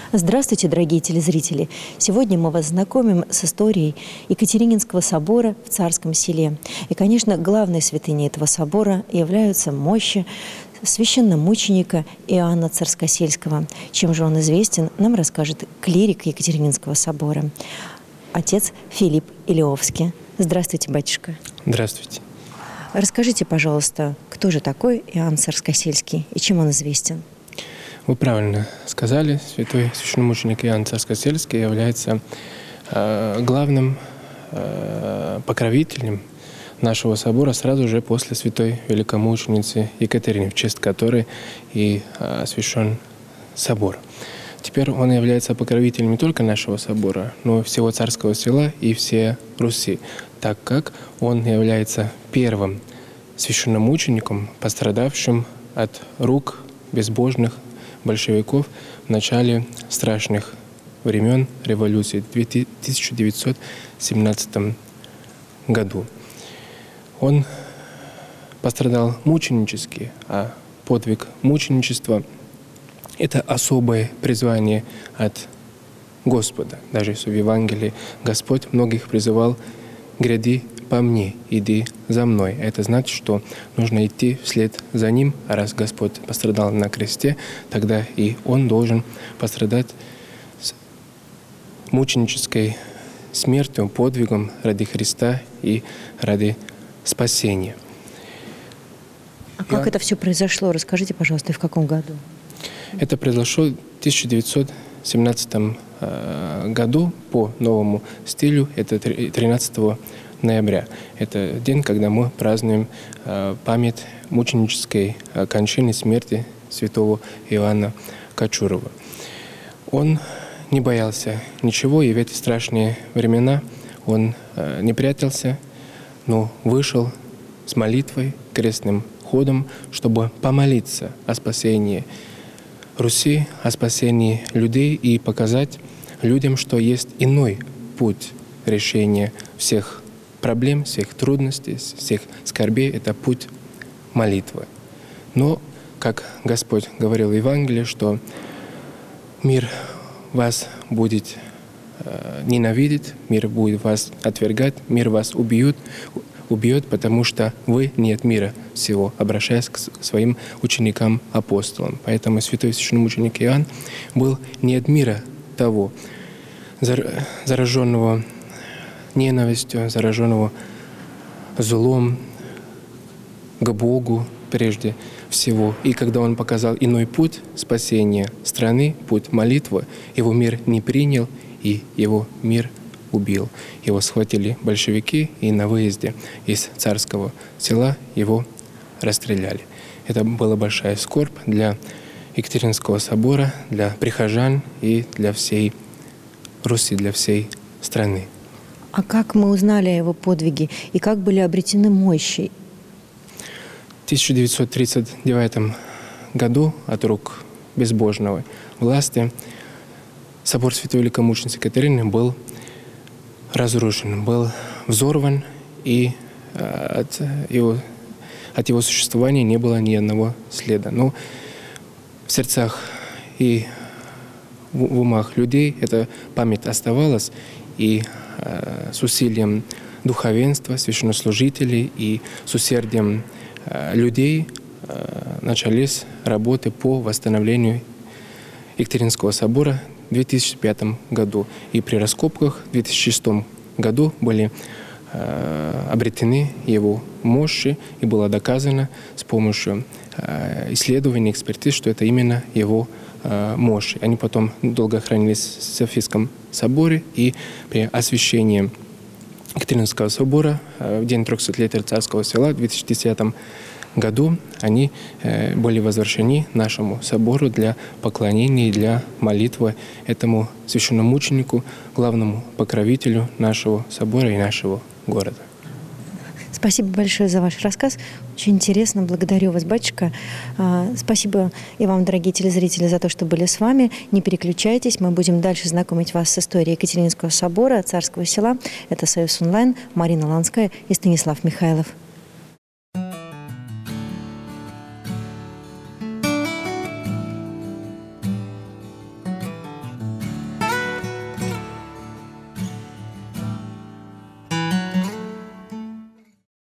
Здравствуйте, дорогие телезрители! Сегодня мы вас знакомим с историей Екатерининского собора в Царском Селе. И, конечно, главной святыней этого собора являются мощи священномученика Иоанна Царскосельского. Чем же он известен, нам расскажет клирик Екатерининского собора, отец Филипп Илиовский. Здравствуйте, батюшка! Здравствуйте! Расскажите, пожалуйста, кто же такой Иоанн Царскосельский и чем он известен? Вы правильно сказали, святой священномученик Иоанн Царскосельский является главным покровителем нашего собора сразу же после святой великомученицы Екатерины, в честь которой и освящен собор. Теперь он является покровителем не только нашего собора, но и всего Царского Села и всей Руси, так как он является первым священномучеником, пострадавшим от рук безбожных большевиков в начале страшных времен революции в 1917 году. Он пострадал мученически, а подвиг мученичества – это особое призвание от Господа. Даже в Евангелии Господь многих призывал: «Гряди по мне, иди за мной». Это значит, что нужно идти вслед за Ним, а раз Господь пострадал на кресте, тогда и Он должен пострадать с мученической смертью, подвигом ради Христа и ради спасения. А как это все произошло? Расскажите, пожалуйста, и в каком году? Это произошло в 1917 году по новому стилю, это 13 ноября. Это день, когда мы празднуем память мученической кончины, смерти святого Иоанна Кочурова. Он не боялся ничего, и в эти страшные времена он не прятался, но вышел с молитвой, крестным ходом, чтобы помолиться о спасении Руси, о спасении людей и показать людям, что есть иной путь решения всех проблем, всех трудностей, всех скорбей – это путь молитвы. Но, как Господь говорил в Евангелии, что мир вас будет ненавидеть, мир будет вас отвергать, мир вас убьет, потому что вы не от мира всего, обращаясь к своим ученикам-апостолам. Поэтому святой священномученик Иоанн был не от мира того, зараженного ненавистью, зараженного злом к Богу прежде всего. И когда он показал иной путь спасения страны, путь молитвы, его мир не принял, и его мир убил. Его схватили большевики, и на выезде из Царского Села его расстреляли. Это была большая скорбь для Екатерининского собора, для прихожан и для всей Руси, для всей страны. А как мы узнали о его подвиге и как были обретены мощи? В 1939 году от рук безбожной власти собор Святой Великомученицы Екатерины был разрушен, был взорван, и от его существования не было ни одного следа. Но в сердцах и в умах людей эта память оставалась, и с усилием духовенства, священнослужителей и с усердием людей начались работы по восстановлению Екатерининского собора в 2005 году. И при раскопках в 2006 году были обретены его мощи, и было доказано с помощью исследований, экспертиз, что это именно его мощи. Они потом долго хранились в Софийском соборе, и при освящении Екатерининского собора в день 300-летия Царского Села в 2010 году они были возвращены нашему собору для поклонения и для молитвы этому священномученику, главному покровителю нашего собора и нашего города. Спасибо большое за ваш рассказ. Очень интересно. Благодарю вас, батюшка. Спасибо и вам, дорогие телезрители, за то, что были с вами. Не переключайтесь. Мы будем дальше знакомить вас с историей Екатерининского собора, Царского Села. Это Союз Онлайн, Марина Ланская и Станислав Михайлов.